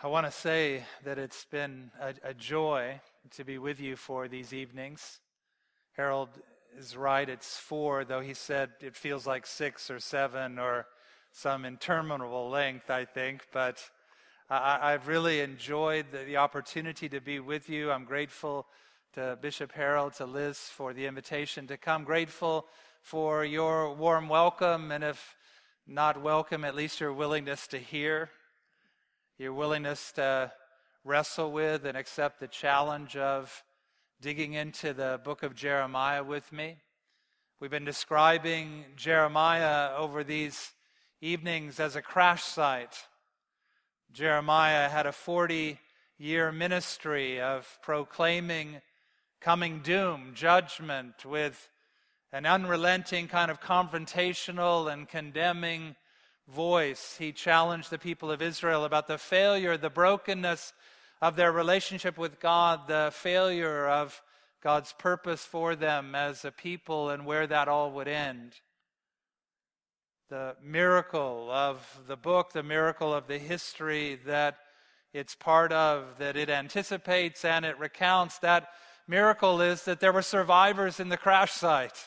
I want to say that it's been a joy to be with you for these evenings. Harold is right, it's 4, though he said it feels like 6 or 7 or some interminable length, I think. But I've really enjoyed the opportunity to be with you. I'm grateful to Bishop Harold, to Liz for the invitation to come. Grateful for your warm welcome, and if not welcome, at least your willingness to hear. Your willingness to wrestle with and accept the challenge of digging into the book of Jeremiah with me. We've been describing Jeremiah over these evenings as a crash site. Jeremiah had a 40-year ministry of proclaiming coming doom, judgment, with an unrelenting kind of confrontational and condemning voice. He challenged the people of Israel about the failure, the brokenness of their relationship with God, the failure of God's purpose for them as a people, and where that all would end. The miracle of the book, the miracle of the history that it's part of, that it anticipates and it recounts, that miracle is that there were survivors in the crash site.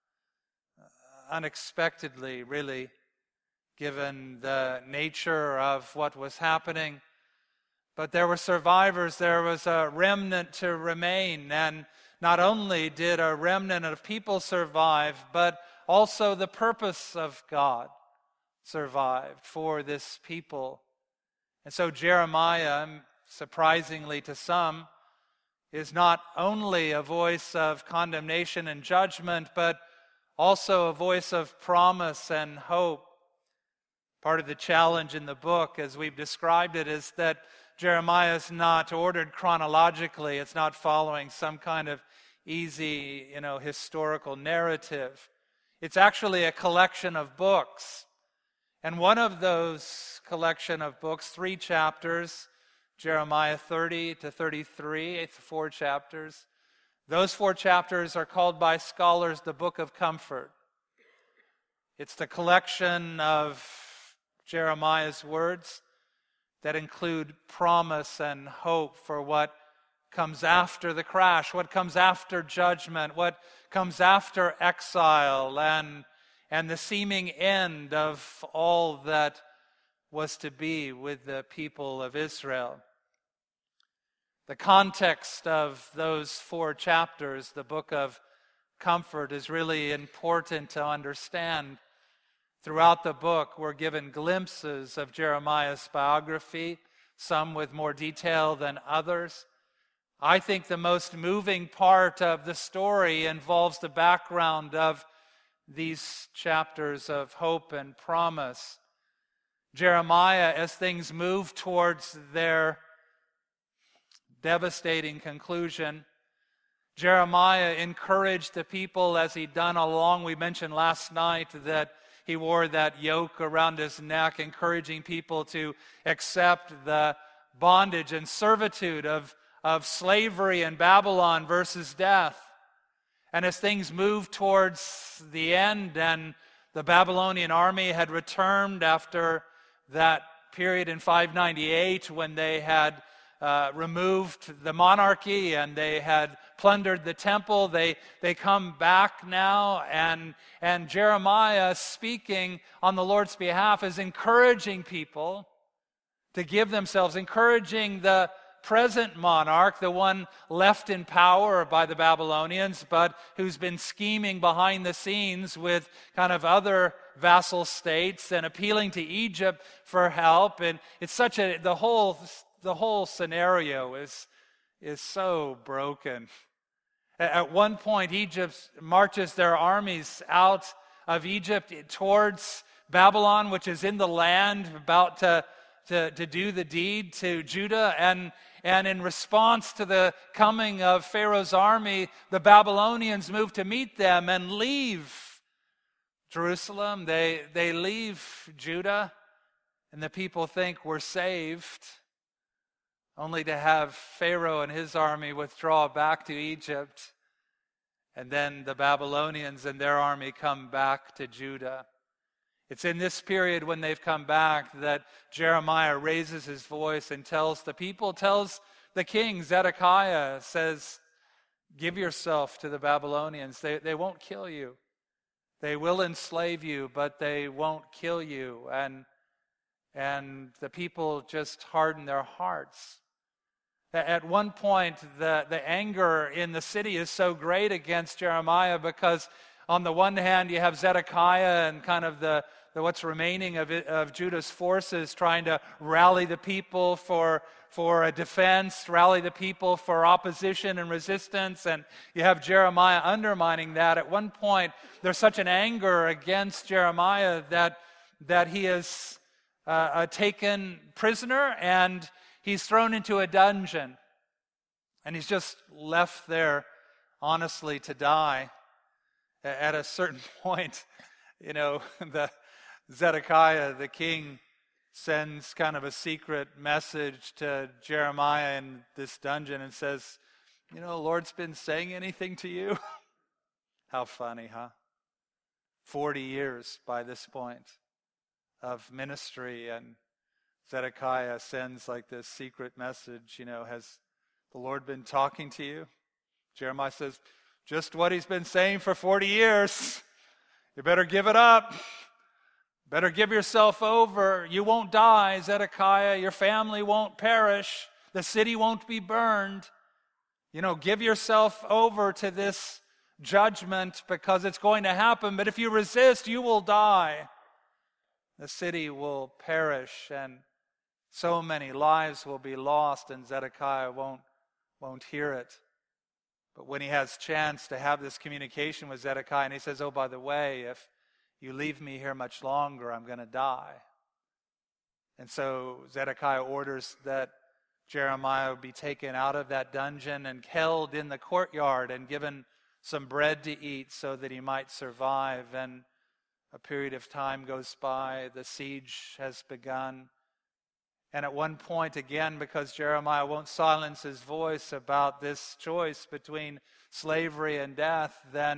Unexpectedly, really, given the nature of what was happening. But there were survivors, there was a remnant to remain, and not only did a remnant of people survive, but also the purpose of God survived for this people. And so Jeremiah, surprisingly to some, is not only a voice of condemnation and judgment, but also a voice of promise and hope. Part of the challenge in the book, as we've described it, is that Jeremiah is not ordered chronologically. It's not following some kind of easy, historical narrative. It's actually a collection of books. And one of those collection of books, 3 chapters, Jeremiah 30 to 33, it's 4 chapters. Those 4 chapters are called by scholars the Book of Comfort. It's the collection of Jeremiah's words that include promise and hope for what comes after the crash, what comes after judgment, what comes after exile, and the seeming end of all that was to be with the people of Israel. The context of those 4 chapters, the Book of Comfort, is really important to understand. Throughout the book, we're given glimpses of Jeremiah's biography, some with more detail than others. I think the most moving part of the story involves the background of these chapters of hope and promise. Jeremiah, as things move towards their devastating conclusion, Jeremiah encouraged the people as he'd done all along. We mentioned last night that he wore that yoke around his neck, encouraging people to accept the bondage and servitude of slavery in Babylon versus death. And as things moved towards the end and the Babylonian army had returned after that period in 598 when they had removed the monarchy and they had plundered the temple, they come back now, and Jeremiah, speaking on the Lord's behalf, is encouraging people to give themselves, encouraging the present monarch, the one left in power by the Babylonians, but who's been scheming behind the scenes with kind of other vassal states and appealing to Egypt for help. And it's such the whole scenario is so broken. At one point, Egypt marches their armies out of Egypt towards Babylon, which is in the land, about to do the deed to Judah. And in response to the coming of Pharaoh's army, the Babylonians move to meet them and leave Jerusalem. They leave Judah, and the people think we're saved, only to have Pharaoh and his army withdraw back to Egypt. And then the Babylonians and their army come back to Judah. It's in this period when they've come back that Jeremiah raises his voice and tells the people, tells the king, Zedekiah, says, give yourself to the Babylonians. They won't kill you. They will enslave you, but they won't kill you. And the people just harden their hearts. At one point, the anger in the city is so great against Jeremiah because on the one hand, you have Zedekiah and kind of the what's remaining of Judah's forces trying to rally the people for a defense, rally the people for opposition and resistance, and you have Jeremiah undermining that. At one point, there's such an anger against Jeremiah that he is taken prisoner and he's thrown into a dungeon. And he's just left there, honestly, to die. At a certain point, the Zedekiah, the king, sends kind of a secret message to Jeremiah in this dungeon and says, the Lord's been saying anything to you? How funny, huh? 40 years by this point of ministry, and Zedekiah sends like this secret message, has the Lord been talking to you? Jeremiah says, just what he's been saying for 40 years. You better give it up. Better give yourself over. You won't die, Zedekiah. Your family won't perish. The city won't be burned. Give yourself over to this judgment because it's going to happen. But if you resist, you will die. The city will perish and so many lives will be lost, and Zedekiah won't hear it. But when he has chance to have this communication with Zedekiah, and he says, oh, by the way, if you leave me here much longer, I'm going to die. And so Zedekiah orders that Jeremiah be taken out of that dungeon and held in the courtyard and given some bread to eat so that he might survive. And a period of time goes by. The siege has begun. And at one point, again, because Jeremiah won't silence his voice about this choice between slavery and death,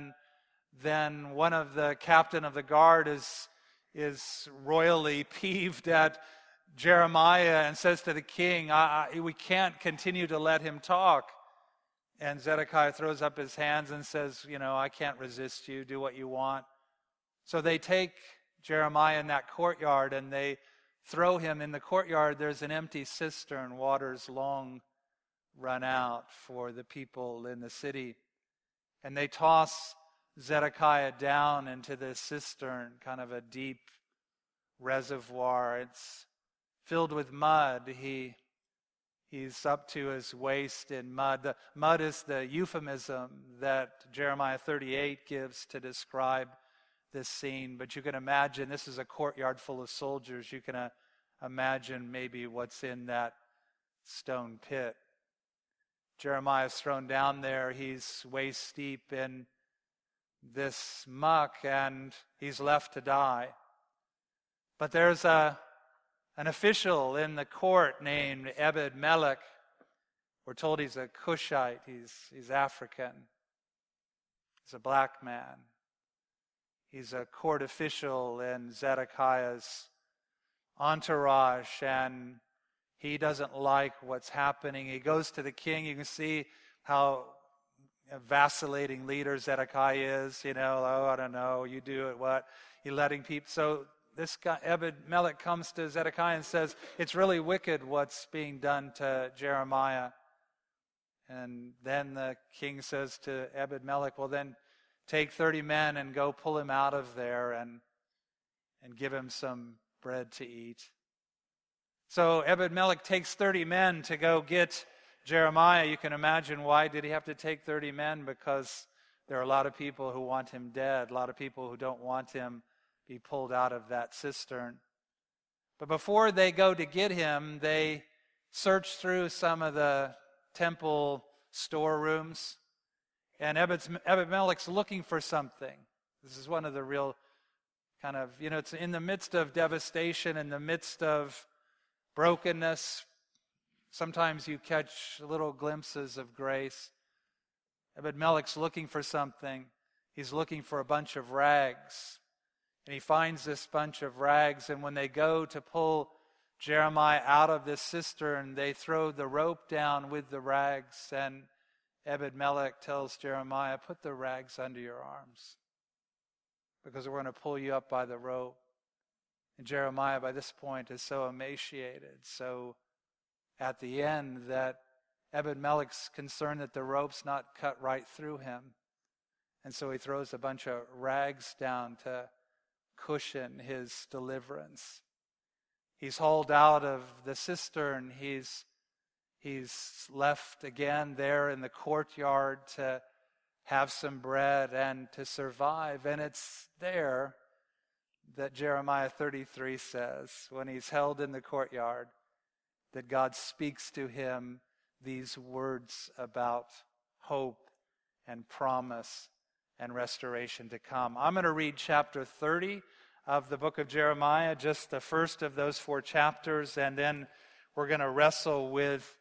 then one of the captain of the guard is royally peeved at Jeremiah and says to the king, we can't continue to let him talk. And Zedekiah throws up his hands and says, I can't resist you. Do what you want. So they take Jeremiah in that courtyard and they throw him in the courtyard. There's an empty cistern. Water's long run out for the people in the city. And they toss Zedekiah down into this cistern, kind of a deep reservoir. It's filled with mud. He's up to his waist in mud. The mud is the euphemism that Jeremiah 38 gives to describe this scene. But you can imagine, this is a courtyard full of soldiers. You can imagine maybe what's in that stone pit. Jeremiah's thrown down there. He's waist deep in this muck, and he's left to die. But there's an official in the court named Ebed-Melech. We're told he's a Cushite. He's African. He's a black man. He's a court official in Zedekiah's entourage, and he doesn't like what's happening. He goes to the king. You can see how a vacillating leader Zedekiah is. Oh, I don't know, you do it, what? You're letting people. So this guy, Ebed-Melech, comes to Zedekiah and says, it's really wicked what's being done to Jeremiah. And then the king says to Ebed-Melech, well then, take 30 men and go pull him out of there and give him some bread to eat. So Ebed-Melech takes 30 men to go get Jeremiah. You can imagine why did he have to take 30 men? Because there are a lot of people who want him dead, a lot of people who don't want him be pulled out of that cistern. But before they go to get him, they search through some of the temple storerooms. And Ebed-Melech's looking for something. This is one of the real kind of, it's in the midst of devastation, in the midst of brokenness. Sometimes you catch little glimpses of grace. Ebed-Melech's looking for something. He's looking for a bunch of rags. And he finds this bunch of rags, and when they go to pull Jeremiah out of this cistern, they throw the rope down with the rags, and Ebed-Melech tells Jeremiah, put the rags under your arms, because we're going to pull you up by the rope. And Jeremiah, by this point, is so emaciated, so at the end, that Ebed-Melech's concerned that the rope's not cut right through him. And so he throws a bunch of rags down to cushion his deliverance. He's hauled out of the cistern. He's left again there in the courtyard to have some bread and to survive. And it's there that Jeremiah 33 says, when he's held in the courtyard, that God speaks to him these words about hope and promise and restoration to come. I'm going to read chapter 30 of the book of Jeremiah, just the first of those 4 chapters, and then we're going to wrestle with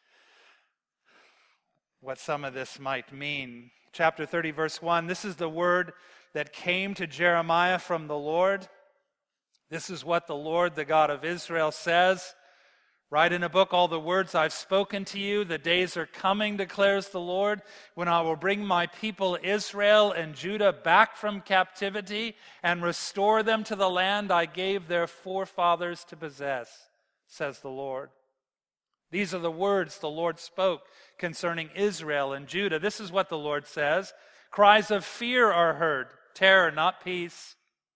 what some of this might mean. Chapter 30, verse 1, this is the word that came to Jeremiah from the Lord. This is what the Lord, the God of Israel, says. Write in a book all the words I've spoken to you. The days are coming, declares the Lord, when I will bring my people Israel and Judah back from captivity and restore them to the land I gave their forefathers to possess, says the Lord. These are the words the Lord spoke concerning Israel and Judah. This is what the Lord says. Cries of fear are heard, terror, not peace.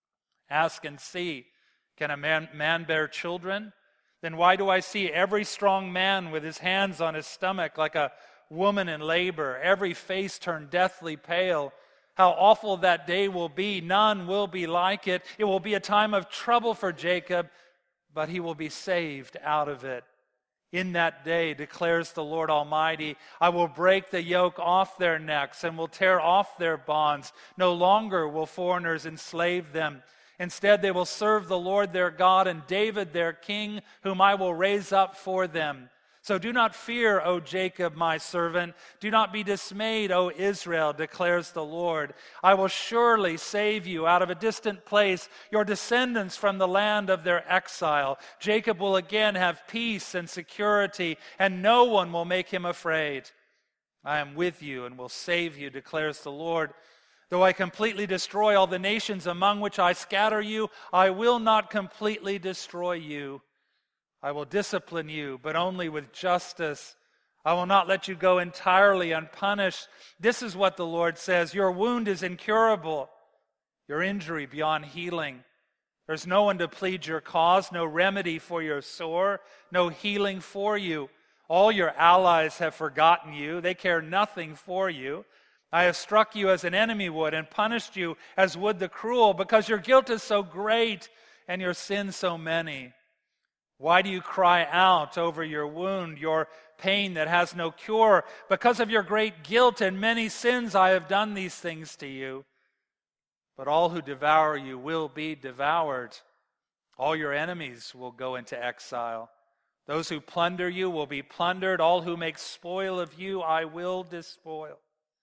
Ask and see, can a man bear children? Then why do I see every strong man with his hands on his stomach like a woman in labor, every face turned deathly pale? How awful that day will be. None will be like it. It will be a time of trouble for Jacob, but he will be saved out of it. In that day, declares the Lord Almighty, I will break the yoke off their necks and will tear off their bonds. No longer will foreigners enslave them. Instead, they will serve the Lord their God and David their king, whom I will raise up for them. So do not fear, O Jacob, my servant. Do not be dismayed, O Israel, declares the Lord. I will surely save you out of a distant place, your descendants from the land of their exile. Jacob will again have peace and security, and no one will make him afraid. I am with you and will save you, declares the Lord. Though I completely destroy all the nations among which I scatter you, I will not completely destroy you. I will discipline you, but only with justice. I will not let you go entirely unpunished. This is what the Lord says. Your wound is incurable, your injury beyond healing. There's no one to plead your cause, no remedy for your sore, no healing for you. All your allies have forgotten you. They care nothing for you. I have struck you as an enemy would and punished you as would the cruel, because your guilt is so great and your sins so many. Why do you cry out over your wound, your pain that has no cure? Because of your great guilt and many sins I have done these things to you. But all who devour you will be devoured. All your enemies will go into exile. Those who plunder you will be plundered. All who make spoil of you I will despoil.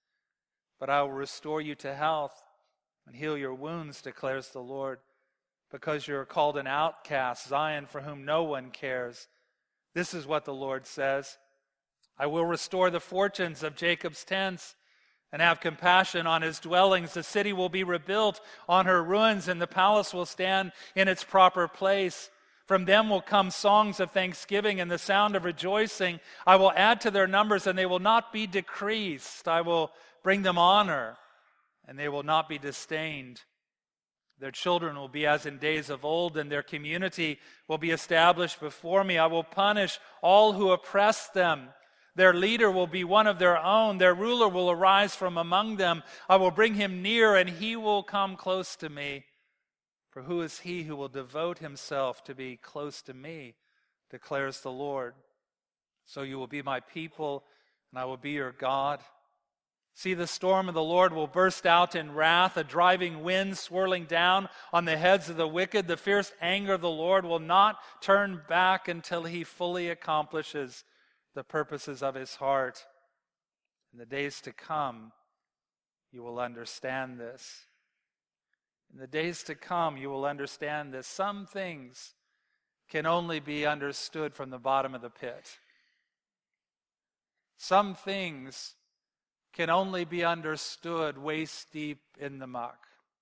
But I will restore you to health and heal your wounds, declares the Lord, because you are called an outcast, Zion, for whom no one cares. This is what the Lord says. I will restore the fortunes of Jacob's tents and have compassion on his dwellings. The city will be rebuilt on her ruins, and the palace will stand in its proper place. From them will come songs of thanksgiving and the sound of rejoicing. I will add to their numbers, and they will not be decreased. I will bring them honor, and they will not be disdained. Their children will be as in days of old, and their community will be established before me. I will punish all who oppress them. Their leader will be one of their own. Their ruler will arise from among them. I will bring him near, and he will come close to me. For who is he who will devote himself to be close to me, declares the Lord. So you will be my people, and I will be your God. See, the storm of the Lord will burst out in wrath, a driving wind swirling down on the heads of the wicked. The fierce anger of the Lord will not turn back until he fully accomplishes the purposes of his heart. In the days to come, you will understand this. In the days to come, you will understand this. Some things can only be understood from the bottom of the pit. Some things can only be understood waist deep in the muck.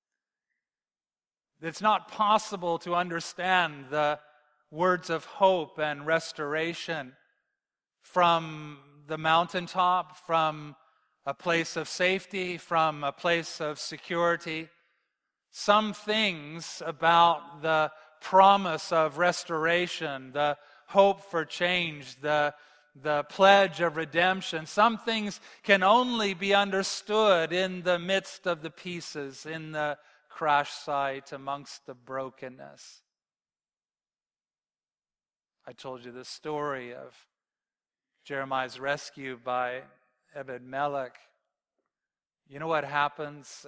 It's not possible to understand the words of hope and restoration from the mountaintop, from a place of safety, from a place of security. Some things about the promise of restoration, the hope for change, the pledge of redemption, some things can only be understood in the midst of the pieces, in the crash site, amongst the brokenness. I told you the story of Jeremiah's rescue by Ebed-Melech. You know what happens?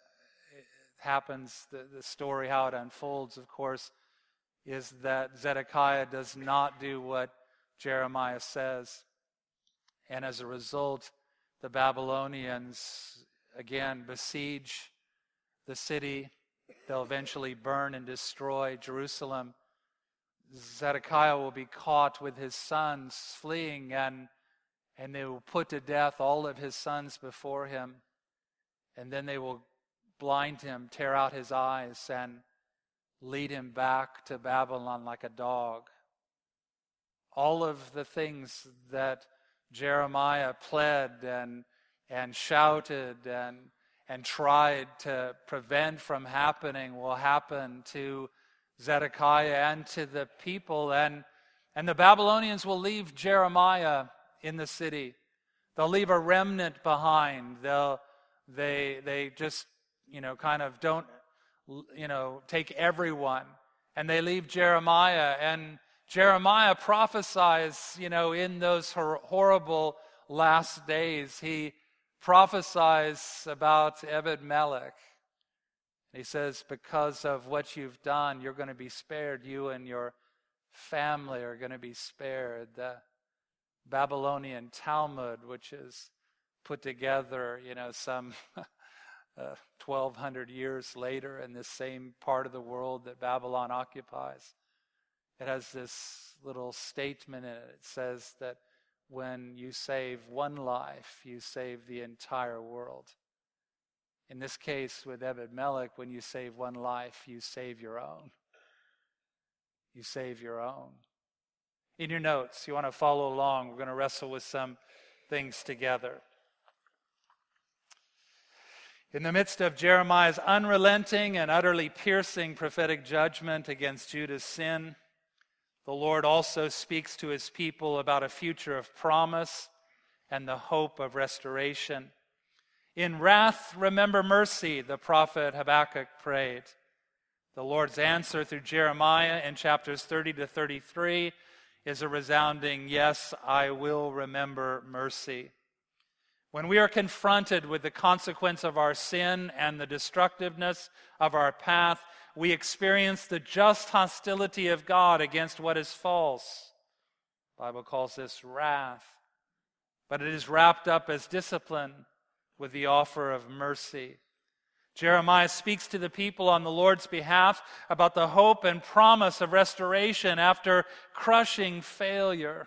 The story, how it unfolds, of course, is that Zedekiah does not do what Jeremiah says. And as a result, the Babylonians again besiege the city. They'll eventually burn and destroy Jerusalem. Zedekiah will be caught with his sons fleeing, and they will put to death all of his sons before him. And then they will blind him, tear out his eyes, and lead him back to Babylon like a dog. All of the things that Jeremiah pled and shouted and tried to prevent from happening will happen to Zedekiah and to the people. And the Babylonians will leave Jeremiah in the city. They'll leave a remnant behind. They just, kind of don't, take everyone. And they leave Jeremiah. And Jeremiah prophesies, in those horrible last days. He prophesies about Ebed-Melech. He says, because of what you've done, you're going to be spared. You and your family are going to be spared. The Babylonian Talmud, which is put together, some 1,200 years later in this same part of the world that Babylon occupies. It has this little statement in it. It says that when you save one life, you save the entire world. In this case, with Ebed-Melech, when you save one life, you save your own. You save your own. In your notes, you want to follow along. We're going to wrestle with some things together. In the midst of Jeremiah's unrelenting and utterly piercing prophetic judgment against Judah's sin, the Lord also speaks to his people about a future of promise and the hope of restoration. In wrath, remember mercy, the prophet Habakkuk prayed. The Lord's answer through Jeremiah in chapters 30 to 33 is a resounding, yes, I will remember mercy. When we are confronted with the consequence of our sin and the destructiveness of our path, we experience the just hostility of God against what is false. The Bible calls this wrath. But it is wrapped up as discipline with the offer of mercy. Jeremiah speaks to the people on the Lord's behalf about the hope and promise of restoration after crushing failure,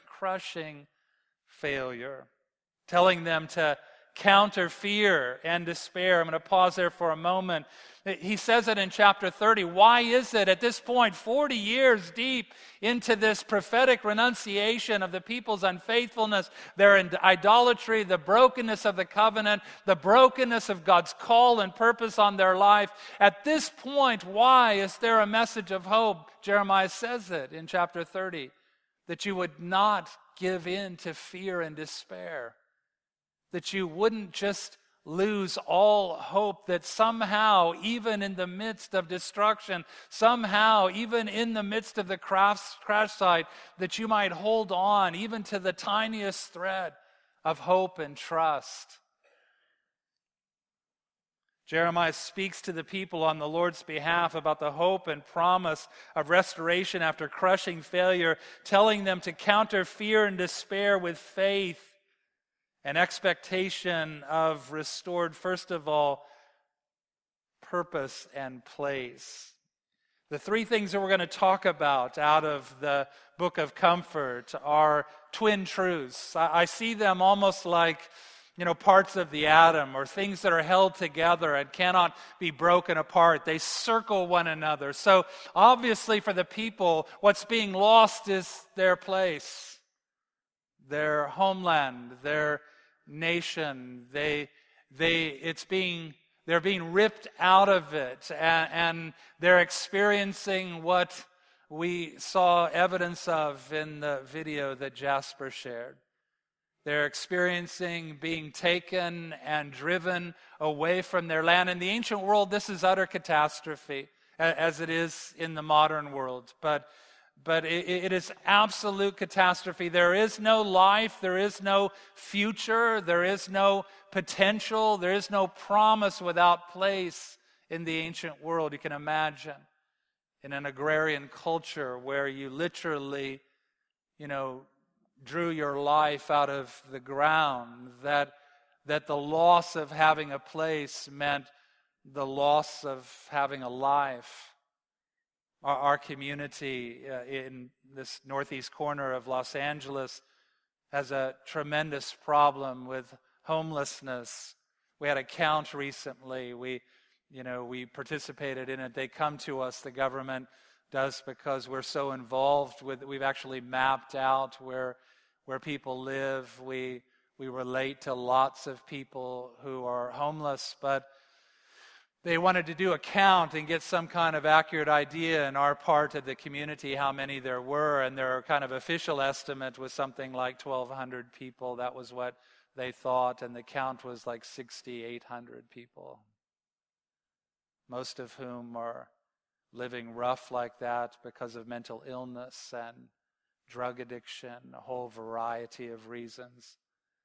telling them to counter fear and despair. I'm going to pause there for a moment. He says it in chapter 30. Why is it at this point, 40 years deep into this prophetic renunciation of the people's unfaithfulness, their idolatry, the brokenness of the covenant, the brokenness of God's call and purpose on their life, at this point, why is there a message of hope? Jeremiah says it in chapter 30, that you would not give in to fear and despair, that you wouldn't just lose all hope, that somehow, even in the midst of destruction, somehow, even in the midst of the crash site, that you might hold on even to the tiniest thread of hope and trust. Jeremiah speaks to the people on the Lord's behalf about the hope and promise of restoration after crushing failure, telling them to counter fear and despair with faith, an expectation of restored, first of all, purpose and place. The three things that we're going to talk about out of the Book of Comfort are twin truths. I see them almost like, parts of the atom, or things that are held together and cannot be broken apart. They circle one another. So obviously for the people, what's being lost is their place, their homeland, their nation. They're being ripped out of it, and they're experiencing what we saw evidence of in the video that Jasper shared. They're experiencing being taken and driven away from their land. In the ancient world, this is utter catastrophe, as it is in the modern world. But it is absolute catastrophe. There is no life, there is no future, there is no potential, there is no promise without place in the ancient world. You can imagine in an agrarian culture where you literally, drew your life out of the ground, that the loss of having a place meant the loss of having a life. Our community in this northeast corner of Los Angeles has a tremendous problem with homelessness. We had a count recently. We participated in it. They come to us, the government does, because we're so involved with it. We've actually mapped out where people live. We relate to lots of people who are homeless, but they wanted to do a count and get some kind of accurate idea in our part of the community how many there were, and their kind of official estimate was something like 1,200 people. That was what they thought, and the count was like 6,800 people, most of whom are living rough like that because of mental illness and drug addiction, a whole variety of reasons.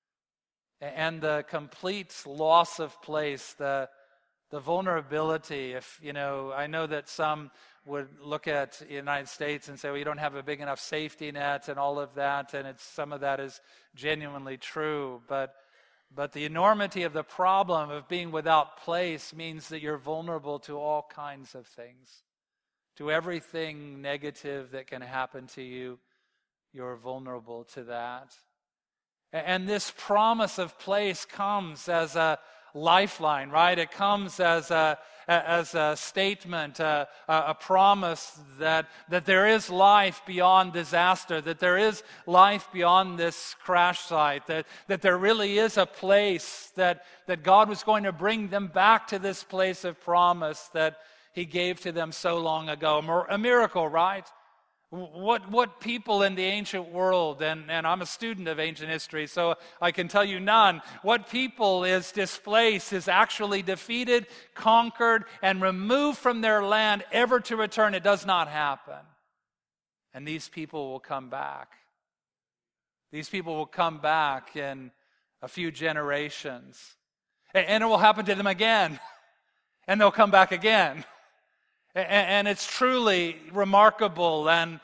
And the complete loss of place, the vulnerability. I know that some would look at the United States and say, well, you don't have a big enough safety net and all of that, and some of that is genuinely true, but the enormity of the problem of being without place means that you're vulnerable to all kinds of things, to everything negative that can happen to you. You're vulnerable to that. And this promise of place comes as a lifeline, right? It comes as a statement, a promise that there is life beyond disaster, that there is life beyond this crash site, that there really is a place, that God was going to bring them back to this place of promise that He gave to them so long ago. A miracle, right? What people in the ancient world, and I'm a student of ancient history, so I can tell you none. What people is displaced, is actually defeated, conquered, and removed from their land, ever to return. It does not happen. And these people will come back. These people will come back in a few generations. And it will happen to them again. And they'll come back again. And it's truly remarkable, and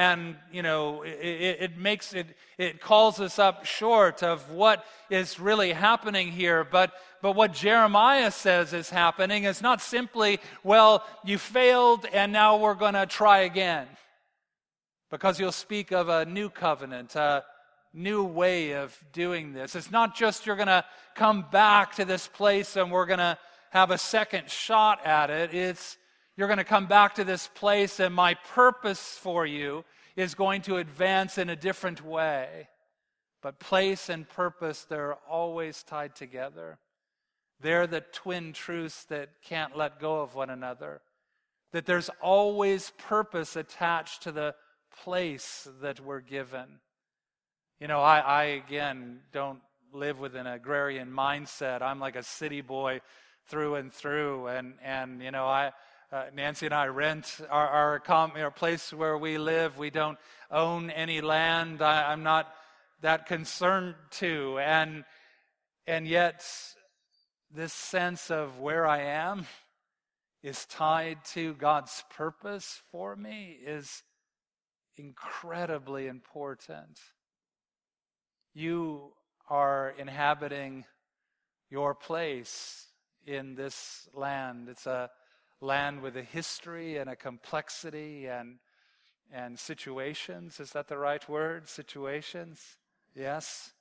it calls us up short of what is really happening here. But what Jeremiah says is happening is not simply, well, you failed and now we're going to try again. Because you'll speak of a new covenant, a new way of doing this. It's not just you're going to come back to this place and we're going to have a second shot at it. It's you're going to come back to this place, and my purpose for you is going to advance in a different way. But place and purpose, they're always tied together. They're the twin truths that can't let go of one another. That there's always purpose attached to the place that we're given. I again, don't live with an agrarian mindset. I'm like a city boy through and through, and Nancy and I rent our place where we live. We don't own any land. I'm not that concerned to. And yet, this sense of where I am is tied to God's purpose for me is incredibly important. You are inhabiting your place in this land. It's a land with a history and a complexity and situations. Is that the right word? Situations? Yes.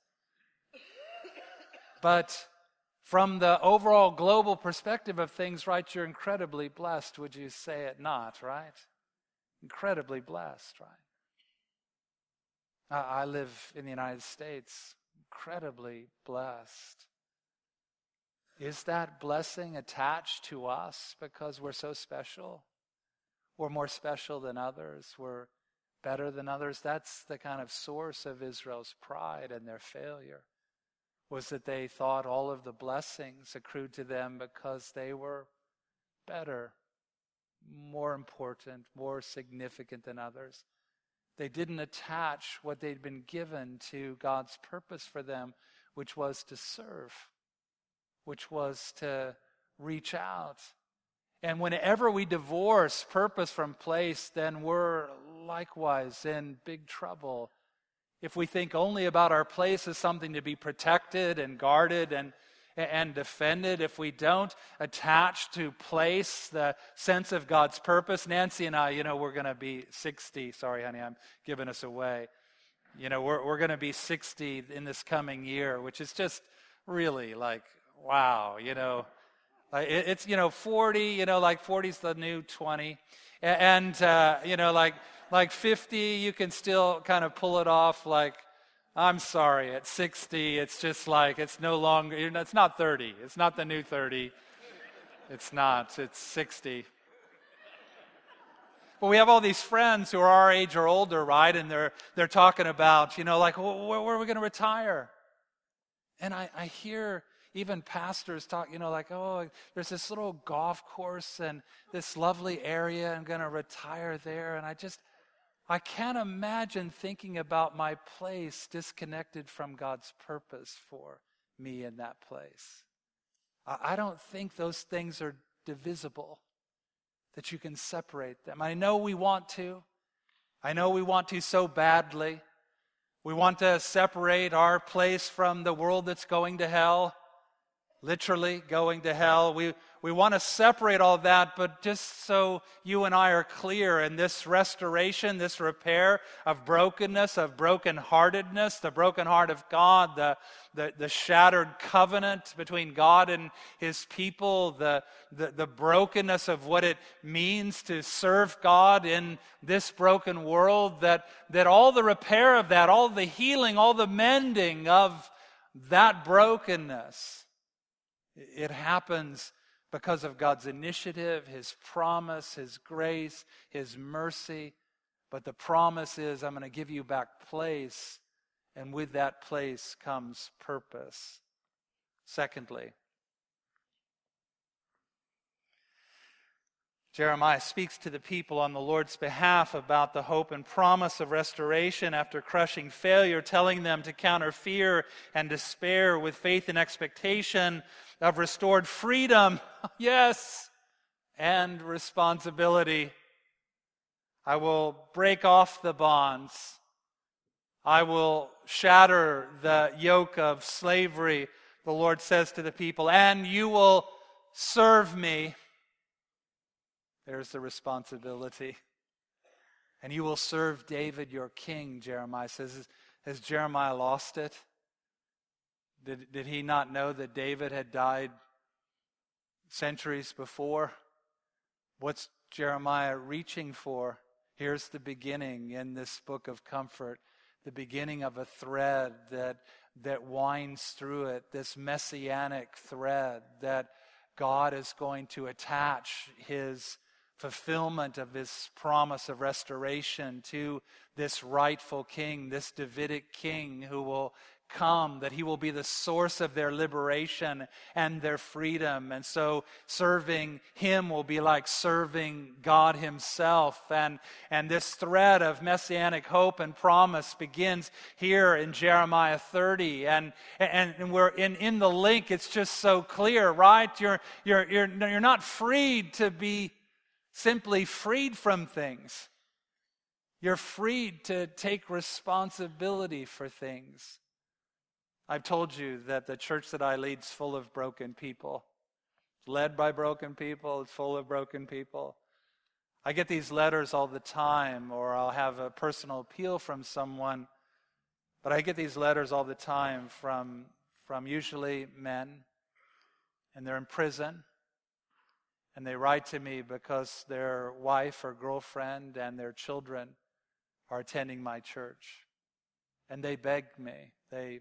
But from the overall global perspective of things, right, you're incredibly blessed. Would you say it not, right? Incredibly blessed, right? I live in the United States, incredibly blessed. Is that blessing attached to us because we're so special? We're more special than others. We're better than others. That's the kind of source of Israel's pride and their failure, was that they thought all of the blessings accrued to them because they were better, more important, more significant than others. They didn't attach what they'd been given to God's purpose for them, which was to serve, which was to reach out. And whenever we divorce purpose from place, then we're likewise in big trouble. If we think only about our place as something to be protected and guarded and defended, if we don't attach to place the sense of God's purpose. Nancy and I, we're going to be 60. Sorry, honey, I'm giving us away. We're going to be 60 in this coming year, which is just really like, wow, It's, 40, like 40's the new 20. And, like 50, you can still kind of pull it off like, I'm sorry, at 60, it's just like, it's no longer, it's not 30. It's not the new 30. It's not. It's 60. But we have all these friends who are our age or older, right? And they're talking about, like, where are we going to retire? And I hear even pastors talk, like, oh, there's this little golf course and this lovely area. I'm going to retire there. And I can't imagine thinking about my place disconnected from God's purpose for me in that place. I don't think those things are divisible, that you can separate them. I know we want to. I know we want to so badly. We want to separate our place from the world that's going to hell, literally going to hell. We want to separate all that, but just so you and I are clear, in this restoration, this repair of brokenness, of brokenheartedness, the broken heart of God, the shattered covenant between God and His people, the brokenness of what it means to serve God in this broken world, that all the repair of that, all the healing, all the mending of that brokenness, it happens because of God's initiative, His promise, His grace, His mercy. But the promise is, I'm going to give you back place, and with that place comes purpose. Secondly, Jeremiah speaks to the people on the Lord's behalf about the hope and promise of restoration after crushing failure, telling them to counter fear and despair with faith and expectation of restored freedom, yes, and responsibility. I will break off the bonds. I will shatter the yoke of slavery, the Lord says to the people, and you will serve me. There's the responsibility. And you will serve David your king, Jeremiah says. Has Jeremiah lost it? Did he not know that David had died centuries before? What's Jeremiah reaching for? Here's the beginning in this book of comfort, the beginning of a thread that winds through it, this messianic thread that God is going to attach His fulfillment of His promise of restoration to this rightful king, this Davidic king who will come, that He will be the source of their liberation and their freedom. And so serving Him will be like serving God Himself. And this thread of messianic hope and promise begins here in Jeremiah 30. And we're in the link, it's just so clear, right? You're not freed to be simply freed from things. You're freed to take responsibility for things. I've told you that the church that I lead is full of broken people. It's led by broken people. It's full of broken people. I get these letters all the time, or I'll have a personal appeal from someone, but I get these letters all the time from usually men, and they're in prison, and they write to me because their wife or girlfriend and their children are attending my church. And they beg me,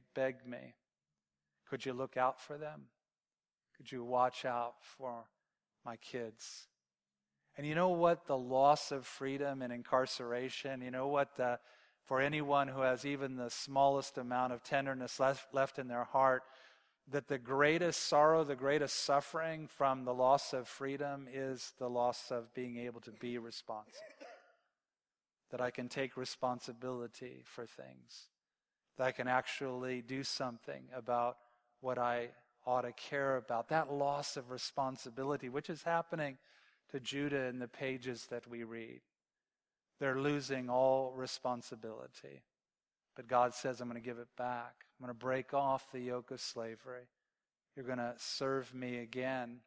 could you look out for them? Could you watch out for my kids? And you know what? The loss of freedom and incarceration, you know what? For anyone who has even the smallest amount of tenderness left in their heart, that the greatest sorrow, the greatest suffering from the loss of freedom is the loss of being able to be responsible. That I can take responsibility for things. That I can actually do something about what I ought to care about. That loss of responsibility, which is happening to Judah in the pages that we read. They're losing all responsibility. But God says, I'm going to give it back. I'm going to break off the yoke of slavery. You're going to serve me again.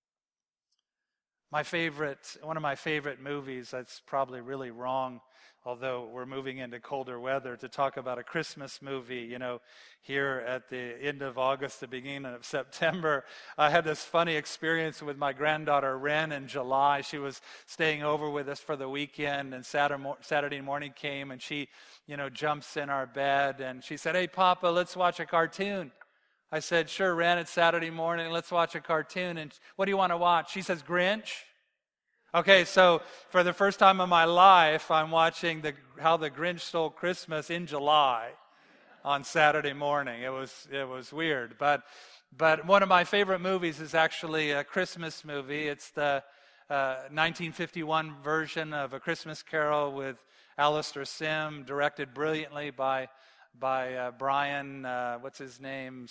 One of my favorite movies, that's probably really wrong, although we're moving into colder weather, to talk about a Christmas movie, here at the end of August, the beginning of September. I had this funny experience with my granddaughter, Ren, in July. She was staying over with us for the weekend, and Saturday morning came, and she, jumps in our bed, and she said, "Hey, Papa, let's watch a cartoon." I said, "Sure, Ren, it's Saturday morning, let's watch a cartoon." And what do you want to watch? She says, "Grinch." Okay, so for the first time in my life, I'm watching How the Grinch Stole Christmas in July on Saturday morning. It was weird, but one of my favorite movies is actually a Christmas movie. It's the 1951 version of A Christmas Carol with Alistair Sim, directed brilliantly by Brian, what's his name,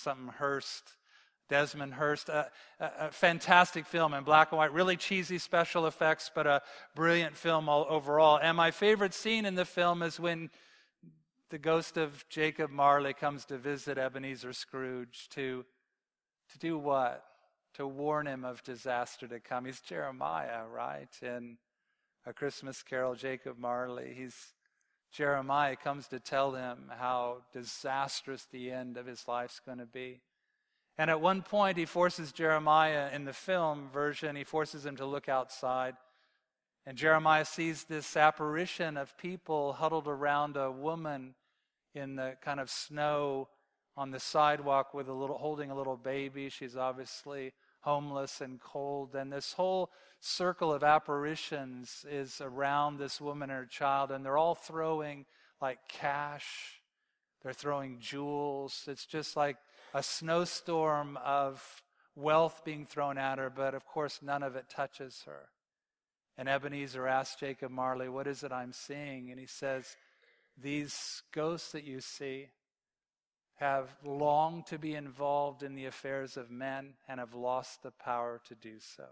Desmond Hurst. A fantastic film in black and white, really cheesy special effects, but a brilliant film overall. And my favorite scene in the film is when the ghost of Jacob Marley comes to visit Ebenezer Scrooge to do what? To warn him of disaster to come. He's Jeremiah, right? In A Christmas Carol, Jacob Marley. Jeremiah comes to tell him how disastrous the end of his life's going to be. And at one point, he forces Jeremiah, in the film version, he forces him to look outside. And Jeremiah sees this apparition of people huddled around a woman in the kind of snow on the sidewalk holding a little baby. She's obviously homeless and cold. And this whole circle of apparitions is around this woman and her child, and they're all throwing like cash. They're throwing jewels. It's just like a snowstorm of wealth being thrown at her, but of course none of it touches her. And Ebenezer asks Jacob Marley, "What is it I'm seeing?" And he says, "These ghosts that you see have longed to be involved in the affairs of men and have lost the power to do so."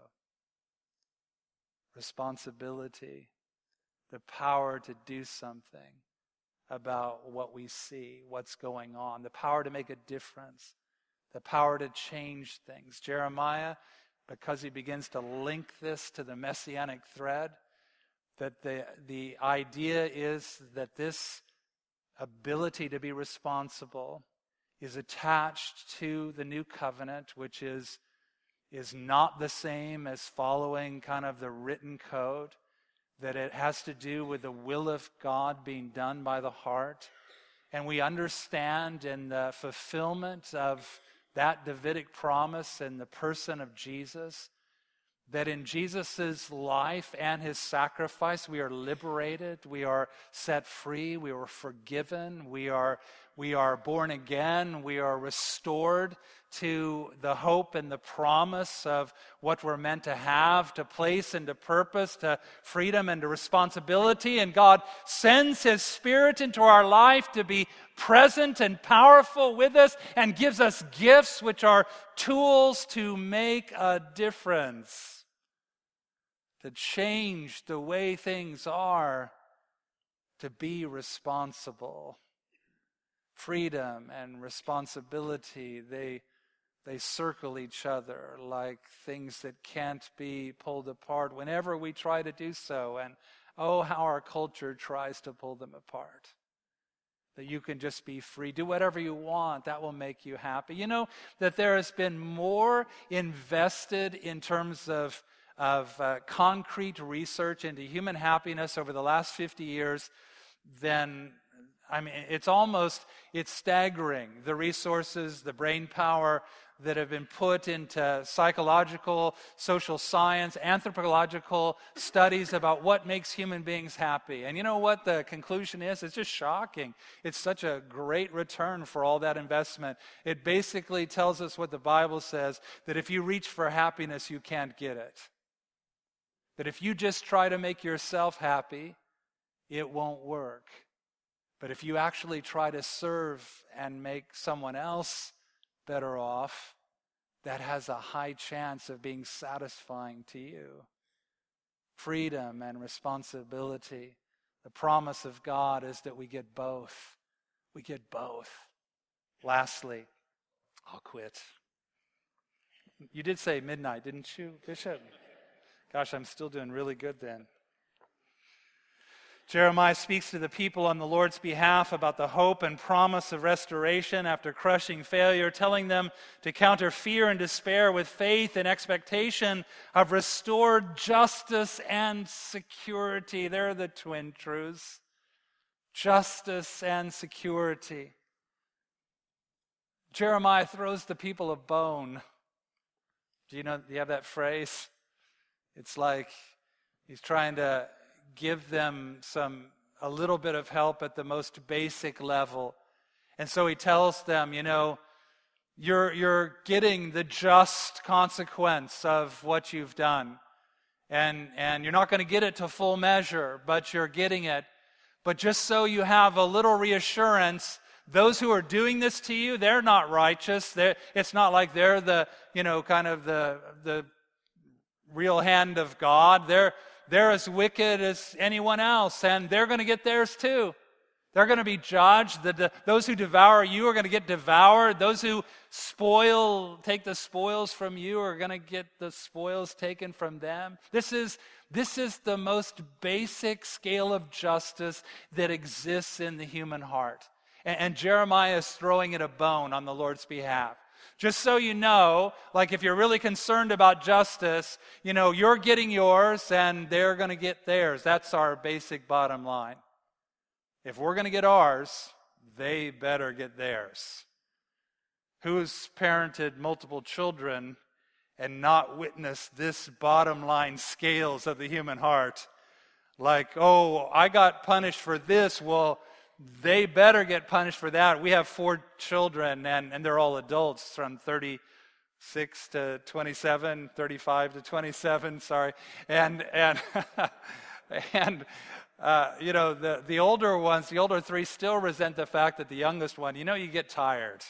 Responsibility, the power to do something about what we see, what's going on, the power to make a difference, the power to change things. Jeremiah, because he begins to link this to the messianic thread, that the idea is that this ability to be responsible is attached to the new covenant, which is not the same as following kind of the written code, that it has to do with the will of God being done by the heart. And we understand in the fulfillment of that Davidic promise in the person of Jesus, that in Jesus' life and his sacrifice, we are liberated, we are set free, we are forgiven, we are born again, we are restored to the hope and the promise of what we're meant to have, to place and to purpose, to freedom and to responsibility. And God sends his Spirit into our life to be present and powerful with us, and gives us gifts which are tools to make a difference, to change the way things are, to be responsible. Freedom and responsibility, they They circle each other like things that can't be pulled apart whenever we try to do so. And oh, how our culture tries to pull them apart. That you can just be free. Do whatever you want. That will make you happy. You know that there has been more invested in terms of concrete research into human happiness over the last 50 years than, it's staggering. The resources, the brain power that have been put into psychological, social science, anthropological studies about what makes human beings happy. And you know what the conclusion is? It's just shocking. It's such a great return for all that investment. It basically tells us what the Bible says, that if you reach for happiness, you can't get it. That if you just try to make yourself happy, it won't work. But if you actually try to serve and make someone else better off, that has a high chance of being satisfying to you. Freedom and responsibility. The promise of God is that we get both. We get both. Lastly, I'll quit. You did say midnight, didn't you, Bishop? Gosh, I'm still doing really good then. Jeremiah speaks to the people on the Lord's behalf about the hope and promise of restoration after crushing failure, telling them to counter fear and despair with faith and expectation of restored justice and security. They're the twin truths. Justice and security. Jeremiah throws the people a bone. Do you have that phrase? It's like he's trying to give them a little bit of help at the most basic level. And so he tells them, you're getting the just consequence of what you've done. And you're not going to get it to full measure, but you're getting it. But just so you have a little reassurance, those who are doing this to you, they're not righteous. It's not like they're the real hand of God. They're as wicked as anyone else, and they're going to get theirs too. They're going to be judged. Those who devour you are going to get devoured. Those who take the spoils from you are going to get the spoils taken from them. This is the most basic scale of justice that exists in the human heart. And Jeremiah is throwing it a bone on the Lord's behalf. Just so you know, like if you're really concerned about justice, you're getting yours and they're going to get theirs. That's our basic bottom line. If we're going to get ours, they better get theirs. Who's parented multiple children and not witnessed this bottom line scales of the human heart? Like, oh, I got punished for this, well, they better get punished for that. We have 4 children, and they're all adults from 36 to 27, 35 to 27, sorry. And the older ones, the older 3 still resent the fact that the youngest one, you get tired.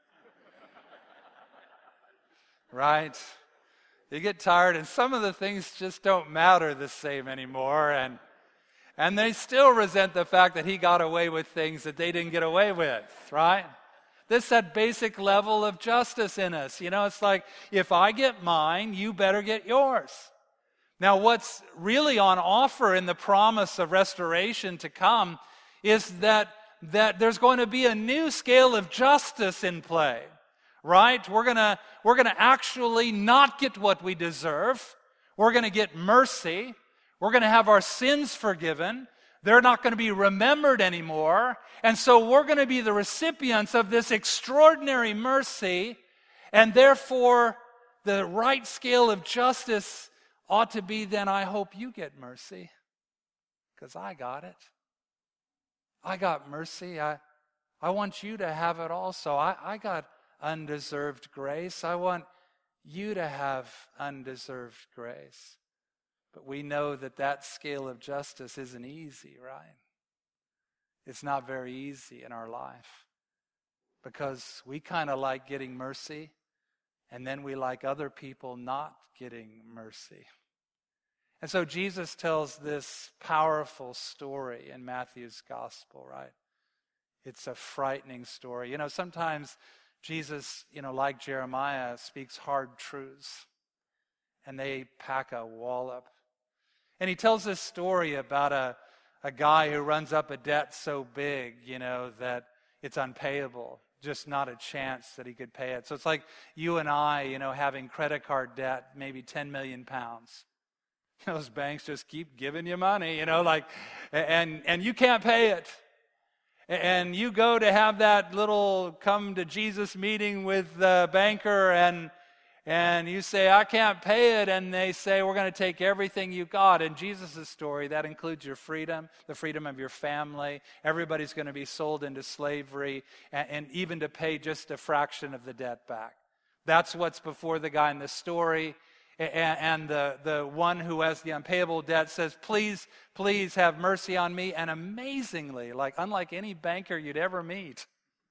Right? You get tired, and some of the things just don't matter the same anymore, and they still resent the fact that he got away with things that they didn't get away with, right? This is that basic level of justice in us. It's like, if I get mine, you better get yours. Now, what's really on offer in the promise of restoration to come is that there's going to be a new scale of justice in play, right? We're gonna actually not get what we deserve. We're going to get mercy. We're going to have our sins forgiven. They're not going to be remembered anymore. And so we're going to be the recipients of this extraordinary mercy. And therefore, the right scale of justice ought to be, then I hope you get mercy. Because I got it. I got mercy. I want you to have it also. I got undeserved grace. I want you to have undeserved grace. But we know that scale of justice isn't easy, right? It's not very easy in our life because we kind of like getting mercy, and then we like other people not getting mercy. And so Jesus tells this powerful story in Matthew's gospel, right? It's a frightening story. Sometimes Jesus, like Jeremiah, speaks hard truths, and they pack a wallop. And he tells this story about a guy who runs up a debt so big, that it's unpayable. Just not a chance that he could pay it. So it's like you and I, having credit card debt, maybe 10 million pounds. Those banks just keep giving you money, and you can't pay it. And you go to have that little come to Jesus meeting with the banker, and you say, I can't pay it. And they say, we're going to take everything you got. In Jesus' story, that includes your freedom, the freedom of your family. Everybody's going to be sold into slavery, and even to pay just a fraction of the debt back. That's what's before the guy in the story. And the one who has the unpayable debt says, please, please have mercy on me. And amazingly, unlike any banker you'd ever meet,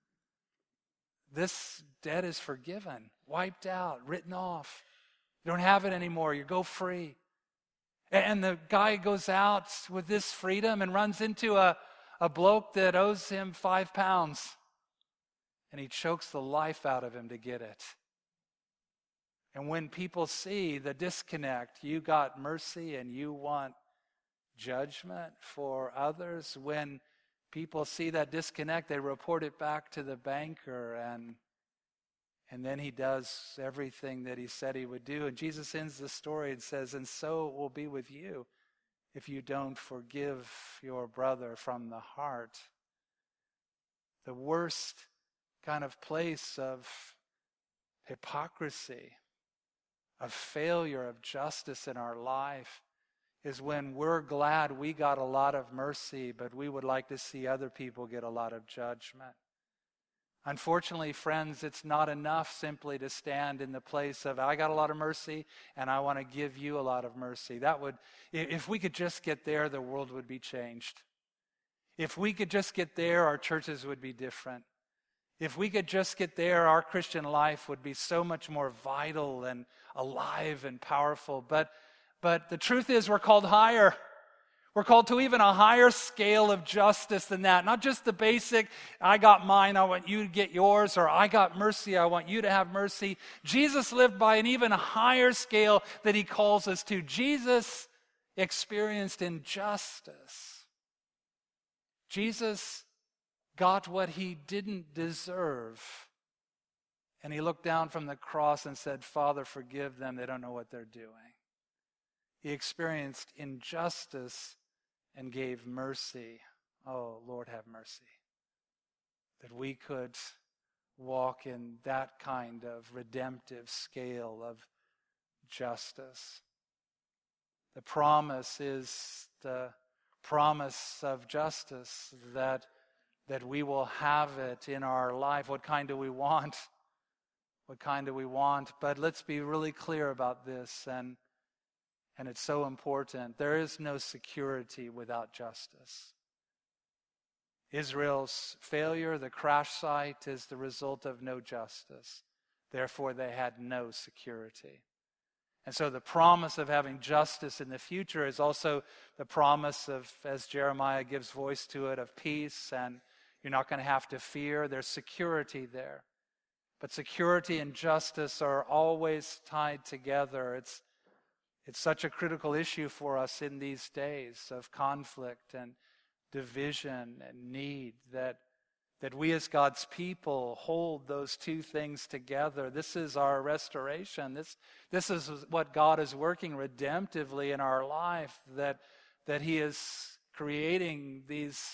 this debt is forgiven, wiped out, written off. You don't have it anymore. You go free. And the guy goes out with this freedom and runs into a bloke that owes him 5 pounds. And he chokes the life out of him to get it. And when people see the disconnect, you got mercy and you want judgment for others. When people see that disconnect, they report it back to the banker, and then he does everything that he said he would do. And Jesus ends the story and says, and so it will be with you if you don't forgive your brother from the heart. The worst kind of place of hypocrisy, of failure of justice in our life, is when we're glad we got a lot of mercy, but we would like to see other people get a lot of judgment. Unfortunately, friends, it's not enough simply to stand in the place of, I got a lot of mercy, and I want to give you a lot of mercy. If we could just get there, the world would be changed. If we could just get there, our churches would be different. If we could just get there, our Christian life would be so much more vital and alive and powerful. But the truth is, we're called higher. We're called to even a higher scale of justice than that. Not just the basic, I got mine, I want you to get yours, or I got mercy, I want you to have mercy. Jesus lived by an even higher scale that he calls us to. Jesus experienced injustice. Jesus got what he didn't deserve. And he looked down from the cross and said, Father, forgive them. They don't know what they're doing. He experienced injustice and gave mercy. Oh, Lord, have mercy. That we could walk in that kind of redemptive scale of justice. The promise is the promise of justice, that we will have it in our life. What kind do we want? What kind do we want? But let's be really clear about this, and it's so important. There is no security without justice. Israel's failure, the crash site, is the result of no justice. Therefore, they had no security. And so the promise of having justice in the future is also the promise of, as Jeremiah gives voice to it, of peace, and you're not going to have to fear. There's security there. But security and justice are always tied together. It's such a critical issue for us in these days of conflict and division and need, that we as God's people hold those two things together. This is our restoration. This is what God is working redemptively in our life, that he is creating these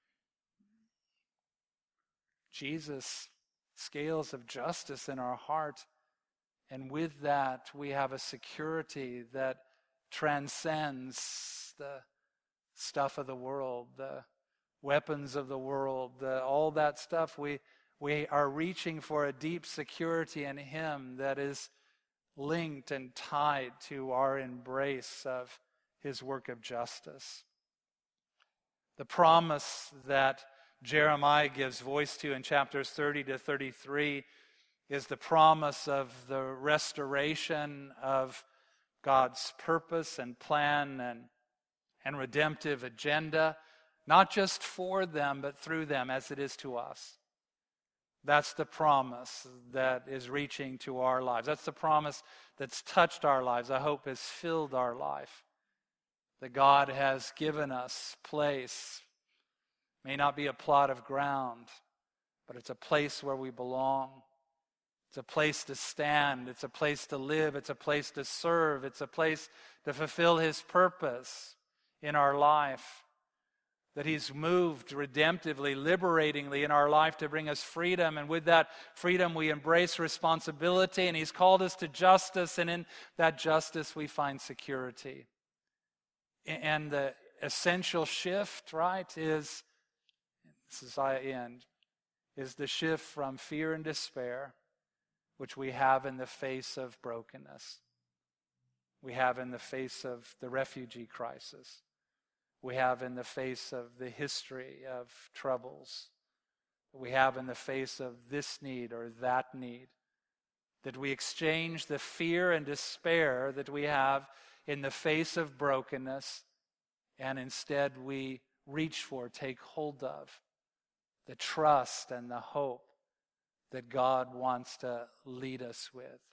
Jesus scales of justice in our heart. And with that, we have a security that transcends the stuff of the world, the weapons of the world, all that stuff. We are reaching for a deep security in him that is linked and tied to our embrace of his work of justice. The promise that Jeremiah gives voice to in chapters 30 to 33 is the promise of the restoration of God's purpose and plan and redemptive agenda, not just for them, but through them, as it is to us. That's the promise that is reaching to our lives. That's the promise that's touched our lives. I hope has filled our life. That God has given us place. May not be a plot of ground, but it's a place where we belong. It's a place to stand. It's a place to live. It's a place to serve. It's a place to fulfill His purpose in our life. That He's moved redemptively, liberatingly in our life to bring us freedom. And with that freedom, we embrace responsibility. And He's called us to justice. And in that justice, we find security. And the essential shift, right, is, this is how I end, is the shift from fear and despair, which we have in the face of brokenness. We have in the face of the refugee crisis. We have in the face of the history of troubles. We have in the face of this need or that need. That we exchange the fear and despair that we have in the face of brokenness, and instead we reach for, take hold of, the trust and the hope that God wants to lead us with.